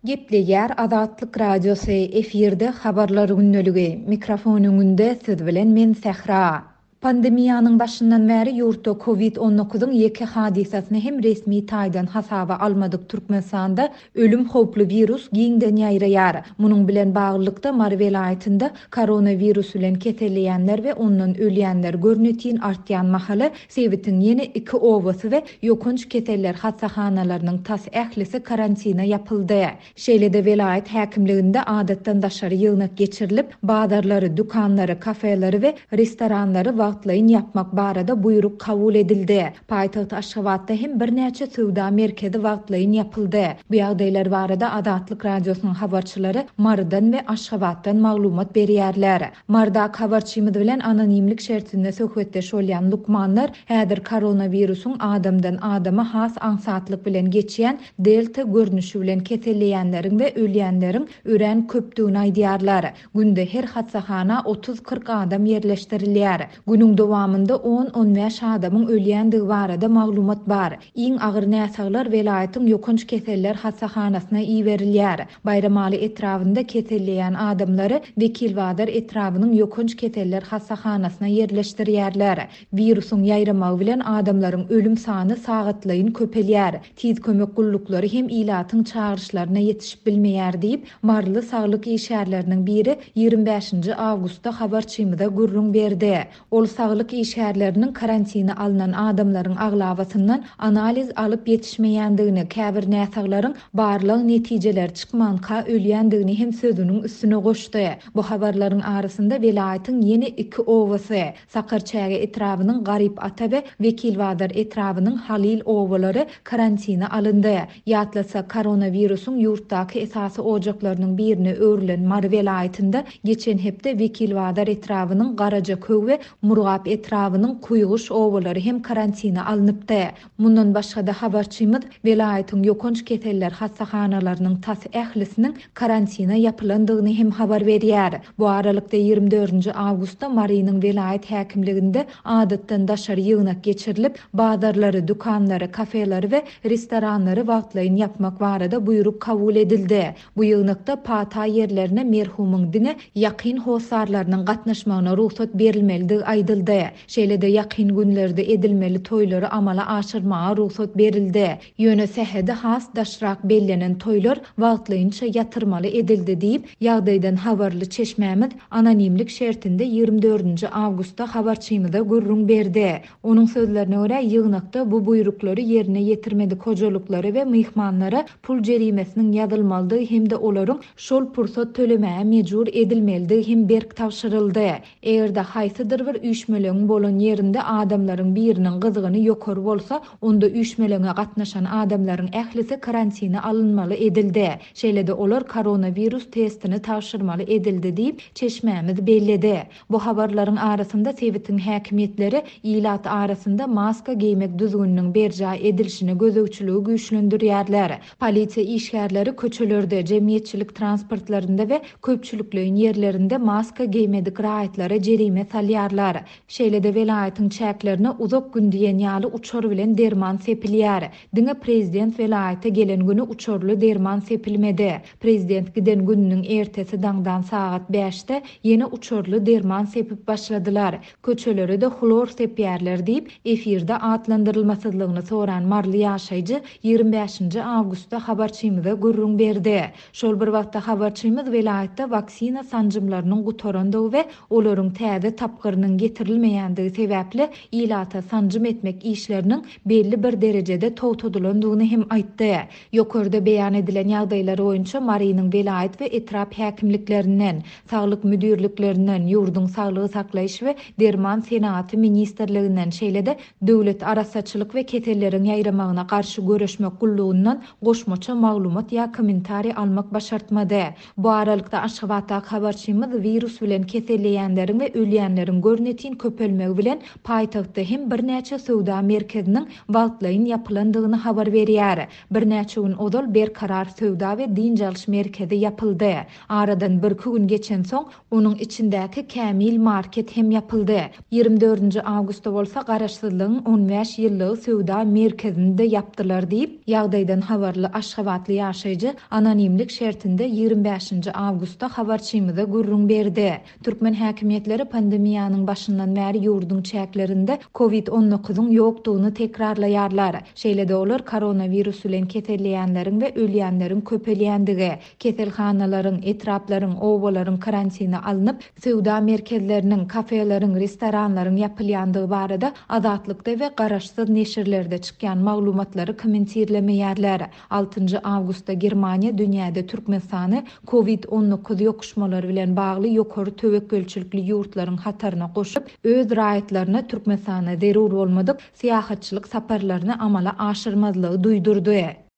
Gepleýär Azatlyk Radiosy efirde habarlar günneligi. Mikrofonuňda siz bilen men Sähra. Pandemiýanyň başyndan bäri ýurtda COVID-19-yň ýeki hadisasyny hem resmi taýdan hasaba almadyk Türkmenistanda ölüm howply virus giňden ýaýraýar. Munyň bilen baglykda Mary welaýatynda koronavirus bilen keselleýänler we ondan ölýänler görnetiň artýan mahaly sebitiň ýene 2 owasy we ýokunç keseller hassahanalarının tas ählisi karantina ýapyldy. Şeýlede welaýat häkimliginde adatdan daşary ýygnak geçirilip, bazarlary, dukanlary, kafeleri we restoranlary wagtlaýyn ýapmak barada buyruk kabul edildi. Paýtaht Aşgabatda hem birnäçe sowda merkezi wagtlaýyn ýapyldy. Bu ýagdaýlar barada Azatlyk Radiosynyň habarçylary Mardan we Aşgabatdan maglumat berýärler. Marda habarçymyz bilen anonimlik şertinde söhbetdeş bolýan Lukmanlar häzir koronavirusyň adamdan adama has aňsatlyk bilen geçýän delta görnüşi bilen keselleýänleriň we ölýänleriň ören köpdügini aýdýarlar. Günde her hassahana 30-40 adam yerleşdirilýär. Günüň dowamında 10-15 adamyň ölýändigi barada maglumat bar. Iň agyr näsaglar welaýatyň ýokunç keseller hassahanasyna iýerilýär. Bayramaly etrafynda keselleýän adamlary Wekilbadar etrafynyň ýokunç keseller hassahanasyna yerleşdirýärler. Virusyň ýaýramagy bilen adamlaryň ölüm sany sagatlaýyn köpelýär. Tiz kömek gullukları hem ilatyň çağrışlaryna ýetişip bilmeýär diýip Marly saglyk işgärleriniň biri 25 awgustda habarçymyza gurrun berdi. Ol saglyk işgärleriniň karantina alynan adamlaryň aglabasyndan analiz alyp ýetişmeýändigini, käbir näsaglaryň barlyk netijeler çykmanka ölýändigini hem sözüniň üstüne goşdy. Bu habarlaryň arasynda welaýatyň ýene 2 owasy, Sakarçäge etrafynyň Garyp Ata we Wekilbadar etrafynyň Halil owalary karantina alyndy. Ýatlasa koronavirusyň ýurtdaky esasy ojaklarynyň birini öwrilen Mary welaýatynda geçen hepde Wekilbadar etrafynyň Garajaköw we Murgap etrafynyň Kuýguş owalary hem karantina alınıpdy. Mundan başga da habarçymyz welaýatyň ýokunç keseller hassahanalarının tas ählisiniň karantina ýapylandygyny hem habar berýär. Bu aralykda 24 awgustda Marynyň welaýat häkimliginde adatdan daşary ýygnak geçirilip, bazarlary, dukanlary, kafeleri we restoranlary wagtlaýyn ýapmak barada buyruk kabul edildi. Bu ýygnakda pata ýerlerine merhumyň dine ýakyn howsarlarynyň gatnaşmagyna ruhsat berilmeligi aýdyldy. Şeýlede ýakyn günlerde edilmeli toýlary amala aşyrmaga ruhsat berildi. Ýöne sähede has daşrak bellenen toýlar wagtlaýynça ýatyrmaly edildi diýip ýagdaýdan habarly çeşmämiz anonimlik şertinde 24 awgustda habarçymyza gurrun berdi. Onuň sözlerine görä ýygnakda bu buyruklary ýerine ýetirmedi kojalyklary we myhmanlara pul jerimesiniň ýazylmalydygy hem-de olaryň şol pursat tölemäge mejbur edilmeligi hem berk tawşyryldy. Egerde haýsydyr bir üýşmeleň bolan ýerinde adamlaryň biriniň gyzygyny ýokary bolsa, onda üýşmeleňe gatnaşan adamlaryň ählisi karantina alınmaly edildi. Şeýlede olar koronavirus testini tawşyrmaly edildi diýip çeşmämiz belledi. Bu habarlaryň arasynda sebitiň häkimetleri ilat arasynda maska giymek düzgünniň berja edilişini gözegçiligi güýçlendirýärler. Polisiýa işgärleri köçelerde, jemgyýetçilik transportlarynda we köpçülikliň ýerlerinde maska giymedik raýatlara jerime salýarlar. Şeýlede welaýatyň çäklerine uzak gün diýen ýaly uçor bilen derman sepilýär. Diňe prezident welaýata gelen güni uçorly derman sepilmedi. Prezident giden gününiň ertesi daňdan saat 5-de ýene uçorly derman sepip başladylar. Köçelere de hlor sepýärler diýip efirde atlandyrylmasydlygyny soran Marly ýaşaýjy 25 awgustda habarçymyza gurrun berdi. Şol bir wagtda habarçymyz welaýatda vaksina sanjymlarynyň gutorandygy we olaryň täze tapgyrynyň getirilmeýändigi sebäpli ilata sanjym etmek işleriniň belli bir derejede towtudylandygyny hem aýtdy. Ýokarda beýan edilen ýagdaýlar boýunça Marynyň welaýat we etrap häkimliklerinden, saglyk müdürliklerinden, ýurduň saglygy saklaýyş we derman senaty ministrliginden şeýlede döwlet arasaçylyk we keselleriň ýaýramagyna garşy göreşmek gullugundan goşmaça maglumat ýa kommentari almak başartmady. Bu aralykda Aşgabatda habarçymyz virus bilen keselleýänleriň we ölýänleriň görneti Covid-19 köpelmegi bilen paýtagtda hem birnäçe sowda merkeziniň wagtlaýyn ýapylandygyny habar berýär. Birnäçe gün odal berkarar sowda we din jalyş merkezi ýapyldy. Aradan bir gün geçen soň onuň içindäki Kämil market hem ýapyldy. 24 awgustda bolsa garaşsyzlygyň 15 ýyllygy sowda merkezinde ýapdylar diýip ýagdaýdan habarly Aşgabatly ýaşaýjy anonimlik şertinde 25 awgustda habarçymyza gurrun berdi. Türkmen häkimetleri pandemiýanyň başyndan bäri ýurdun çäklerinde Covid-19'un ýokdugyny tekrarlaýarlar. Şeýle-de olar koronavirus bilen keselleýänleriň we ölýänleriň köpelýändigi, keselhanalaryň, etraplaryň, owalaryň karantine alınıp, sowda merkezleriniň, kafeleriň, restoranlaryň ýapylýandygy barada azatlykda we garaşsyz neşirlerde çykýan maglumatlary komentirlemeýärler. 6 awgustda Germaniýa dünýäde türkmen sany Covid-19 ýokuşmalary bilen bagly ýokary töwekkelçilikli ýurtlaryň hataryna goşup, öz raýatlaryna türkmen sany zerur bolmadyk syýahatçylyk saparlaryny amala aşyrmazlygy duýdurdy.